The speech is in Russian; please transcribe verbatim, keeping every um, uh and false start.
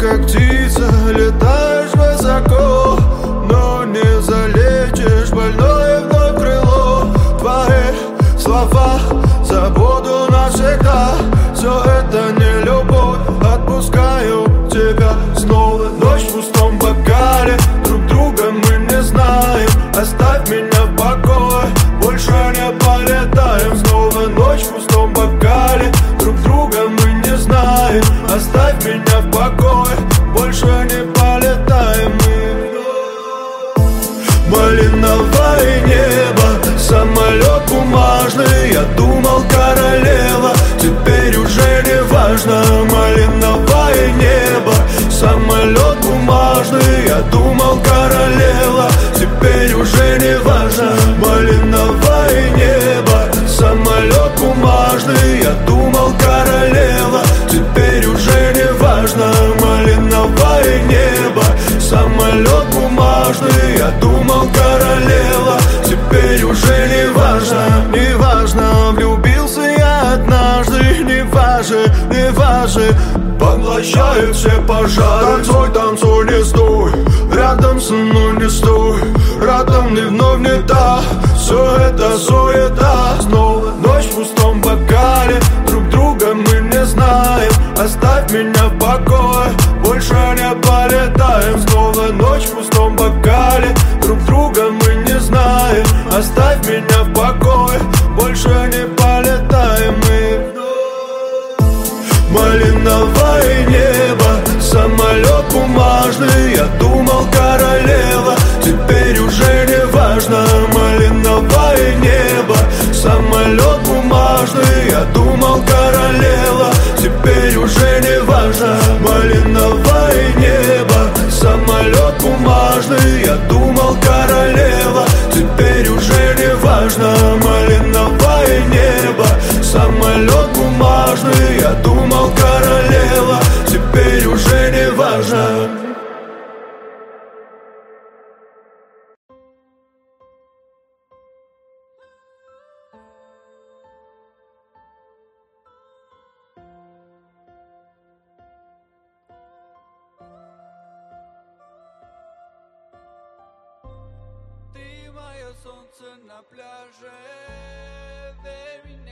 как птица, летаешь высоко, но не залечишь больное вновь крыло. Твои слова забуду навсегда. Все это не любовь, отпускаю тебя. Снова ночь в пустом бокале, друг друга мы не знаем. Оставь меня в покое, больше не полетаем. Снова ночь в пустом бокале, друг друга мы не знаем. Оставь меня в покое, больше не полетаем мы. Малиновое небо, самолет бумажный. Я думал, королева, теперь уже не важно. Малиновое небо, самолет бумажный. Я думал, королева, теперь уже не важно. Малиновое небо, самолет бумажный. Я думал, королева, теперь уже не важно. Малиновое небо, самолет бумажный. Я думал, королева, теперь уже не важно. Не важно, влюбился я однажды. Не важно, не важно, поглощают все пожары. Танцуй, танцуй, не стой, рядом со мной не стой. Рядом не вновь не та, все это суета. Снова ночь в пустом бокале, друг друга мы не знаем. Оставь меня в покое, больше не полетаем. Снова ночь в пустом бокале, друг друга мы не знаем. Оставь меня в покое, больше не полетаем мы. Малиновое небо, самолет бумажный. Я думал, королева, теперь уже не важно. Малиновое небо, самолет бумажный. Я думал, королева, теперь уже не важно. Малиновое небо, самолет бумажный. Я думал, королева, теперь уже не важно. Малиновое небо, самолет бумажный. Я думал, королева, теперь уже не важно. Ты мое солнце на пляже.